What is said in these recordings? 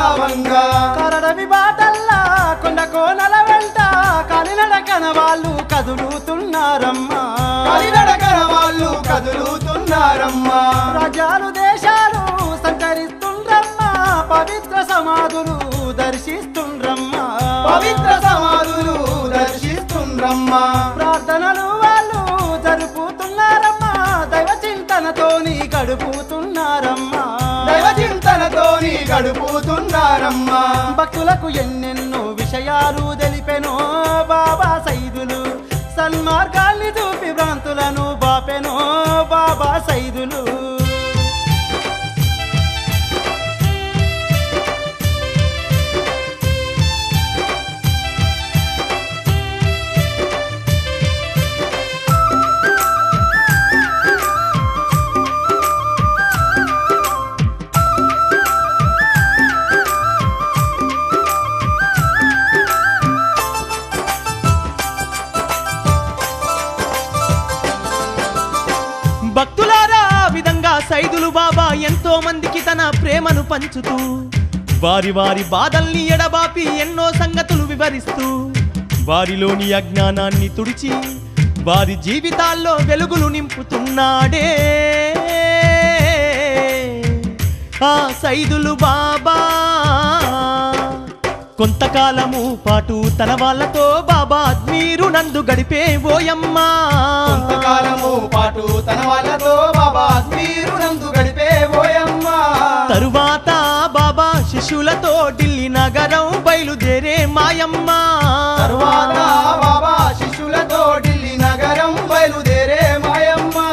గావంగా కరడవి బాటల్లా కొండ కోనల వెంట కాలినడకన వాళ్ళు కదులుతున్నారమ్మా కాలినడకన వాళ్ళు కదులుతున్నారమ్మా రాజ్యాలు దేశాలు సంచరిస్తుండ్రమ్మా పవిత్ర సమాధులు దర్శిస్తుండ్రమ్మా పవిత్ర సమాధులు దర్శిస్తుండ్రమ్మా ప్రార్థనలు వాళ్ళు జరుపుతున్నారమ్మా దైవ చింతనతోని గడుపుతున్నారమ్మా దైవ చింతనతోని గడుపుతున్నారమ్మా భక్తులకు ఎన్నెన్నో విషయాలు తెలిపెనో బాబా సైదులు సన్మార్గాల్ని చూపి భ్రాంతులను బాపెనో బాబా సైదులు భక్తులారా విధంగా సైదులు బాబా ఎంతో మందికి తన ప్రేమను పంచుతూ వారి వారి బాధల్ని ఎడబాపి ఎన్నో సంగతులు వివరిస్తూ వారిలోని అజ్ఞానాన్ని తుడిచి వారి జీవితాల్లో వెలుగులు నింపుతున్నాడే ఆ సైదులు బాబా కొంతకాలము పాటు తన వాళ్ళతో బాబా అజ్మీరు నందు గడిపే ఓయమ్మా కొంతకాలము పాటు తన వాళ్ళతో బాబా అజ్మీరు నందు గడిపే ఓయమ్మా తరువాత బాబా శిష్యులతో ఢిల్లీ నగరం బయలుదేరే మాయమ్మా తరువాత బాబా శిష్యులతో ఢిల్లీ నగరం బయలుదేరే మాయమ్మా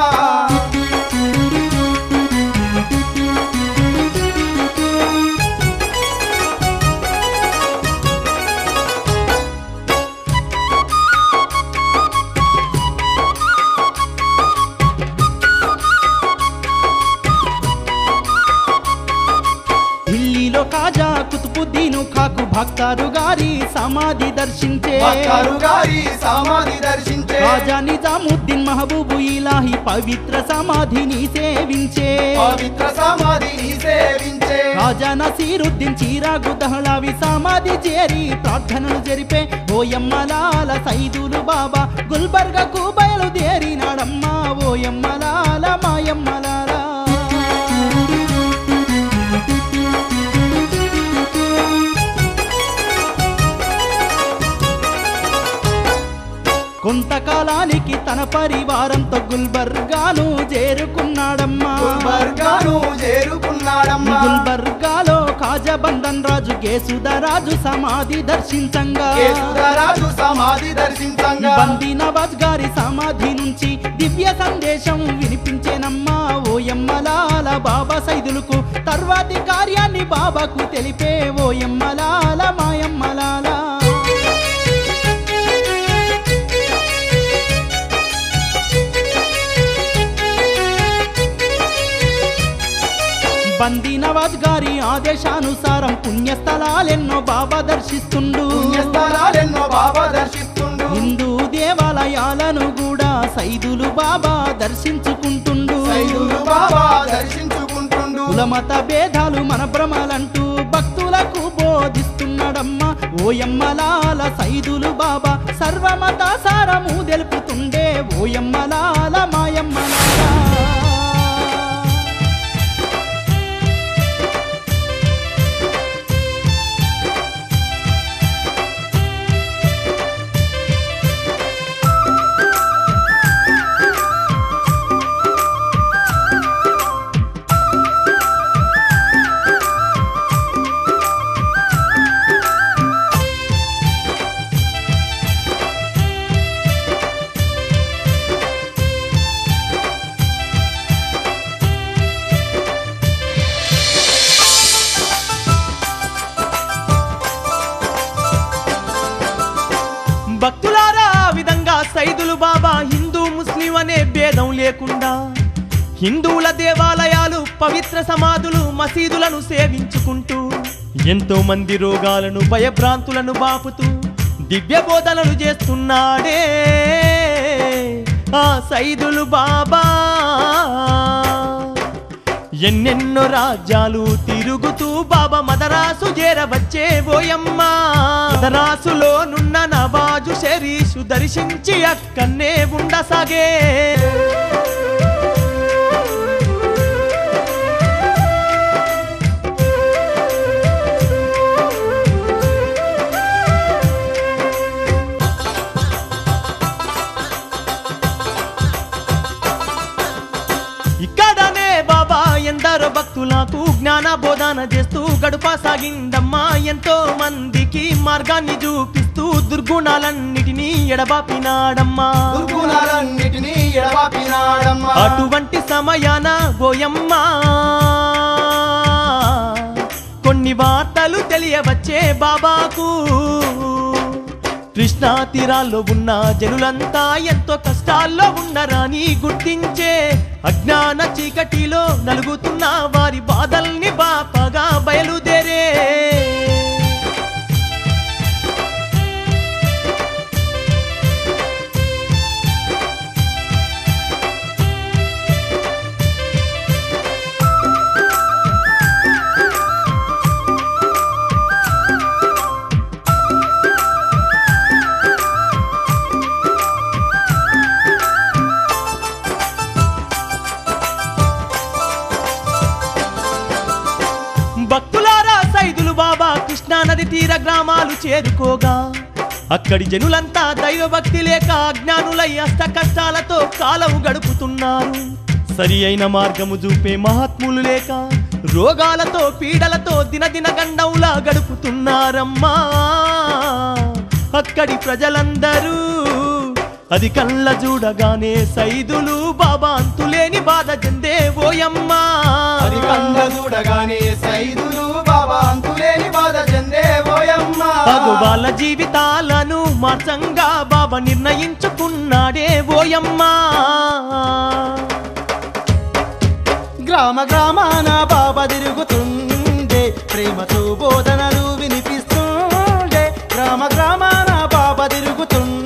ఢిల్లీలో కాజా కుతుబుద్దీను ఖాకు భక్తారు గారి సమాధి దర్శించే భక్తారు గారి సమాధి దర్శించే రాజా నిజాముద్దీన్ మహబూబు ఇలాహి పవిత్ర సమాధిని సేవించే పవిత్ర సమాధిని సేవించే రాజా నసీరుద్దీన్ చిరాగు దహ్లావి సమాధి చేరి ప్రార్థనలు జరిపే ఓయమ్మలాల సైదులు బాబా గుల్బర్గకు బయలుదేరినాడమ్మా ఓయమ్మలాల మాయమ్మలాల కొంతకాలానికి తన పరివారంతో గుల్బర్గాను చేరుకున్నాడమ్మా గుల్బర్గాను చేరుకున్నాడమ్మా గుల్బర్గాలో కాజబంధన్ రాజు కేసుదరాజు సమాధి దర్శించంగా కేసుదరాజు సమాధి దర్శించంగా బందీ నవాజ్ గారి సమాధి నుంచి దివ్య సందేశం వినిపించేనమ్మా ఓయమ్మలాల బాబా సైదులకు తర్వాతి కార్యాన్ని బాబాకు తెలిపే ఓయమ్మలాల మాయమ్మలాల బందీ నవాజ్ గారి ఆదేశానుసారం పుణ్యస్థలాలెన్నో బాబా దర్శిస్తుండు పుణ్యస్థలాలెన్నో బాబా దర్శిస్తుండు హిందూ దేవాలయాలను కూడా సైదులు బాబా దర్శించుకుంటుండు సైదులు బాబా దర్శించుకుంటుండు కులమత భేదాలు మన భ్రమలంటూ భక్తులకు బోధిస్తున్నాడమ్మా ఓయమ్మలాల సైదులు బాబా సర్వమత సారము తెలుపుతుండే ఓయమ్మలాల మాయమ్మలాల భక్తులారా ఆ విధంగా సైదులు బాబా హిందూ ముస్లిం అనే భేదం లేకుండా హిందువుల దేవాలయాలు పవిత్ర సమాధులు మసీదులను సేవించుకుంటూ ఎంతో మంది రోగాలను భయభ్రాంతులను బాపుతూ దివ్య బోధనలు చేస్తున్నాడే ఆ సైదులు బాబా ఎన్నెన్నో రాజ్యాలు తిరుగుతూ బాబా మదరాసు చేరవచ్చే ఓయమ్మ మదరాసులో నున్న నవాజు షరీషు దర్శించి అక్కన్నే ఉండసాగే ఇక్కడనే బాబా ఎందరో భక్తులకు జ్ఞాన బోధన చేస్తూ గడుపసాగిందమ్మా ఎంతో మందికి మార్గాన్ని చూపిస్తూ దుర్గుణాలన్నిటినీ ఎడబాపినాడమ్మా అటువంటి సమయాన ఓయమ్మ కొన్ని వార్తలు తెలియవచ్చే బాబాకు కృష్ణా తీరాల్లో ఉన్న జనులంతా ఎంతో కష్టాల్లో ఉన్నరాని గుర్తించే అజ్ఞాన చీకటిలో నలుగుతున్న వారి బాధల్ని బాపగా బయలుదేరే భక్తులారా సైదులు బాబా కృష్ణా నది తీర గ్రామాలు చేరుకోగా అక్కడి జనులంతా దైవభక్తి లేక అజ్ఞానులై అష్ట కష్టాలతో కాలము గడుపుతున్నారు సరి అయిన మార్గము చూపే మహాత్ములు లేక రోగాలతో పీడలతో దినదిన గండంలా గడుపుతున్నారమ్మా అక్కడి ప్రజలందరూ అది కళ్ళ చూడగానే సైదులు బాబా అంతులేని బాధ చెందే ఓయమ్మ అది కళ్ళ చూడగానే సైదులు బాబా అంతులేని బాధ చెందే ఓయమ్మ వాళ్ళ జీవితాలను మార్చంగా బాబా నిర్ణయించుకున్నాడే ఓయమ్మ గ్రామ గ్రామాన బాబా తిరుగుతుండే ప్రేమతో బోధనలు వినిపిస్తుండే గ్రామ గ్రామాన బాబా తిరుగుతుండే